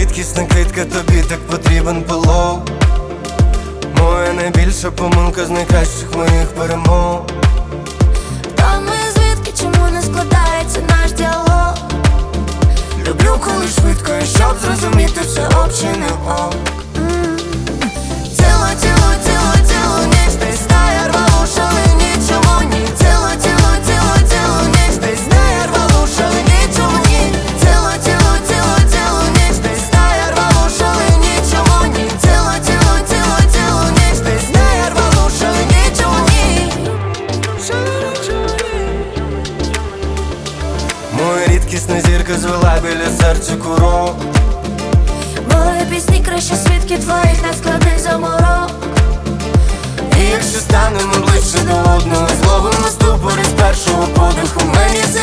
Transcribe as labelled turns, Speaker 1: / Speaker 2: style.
Speaker 1: рідкісна квітка, тобі так потрібен пилок. Моя найбільша помилка з найкращих моїх перемог.
Speaker 2: Хто ми, звідки, чому не складається наш діалог?
Speaker 1: Люблю, коли швидко, і щоб зрозуміти, це ок чи не ок.
Speaker 2: Цілу, цілу, цілу, цілу ніч десь знає рвалу шалені, чому ні? Цілу, цілу, цілу, цілу ніч десь знає рвалу шалені, чому ні? Цілу, цілу, цілу, цілу ніч десь знає рвалу шалені, чому ні? Цілу, цілу, цілу, цілу ніч десь знає рвалу шалені, чому ні?
Speaker 1: Моя рідкісна зірка звела біля серця курок.
Speaker 2: Мої пісні краще свідки твоїх надскладних заморок.
Speaker 1: І якщо станемо ближче до одного, зловимо ступор із першого подиху. Мені це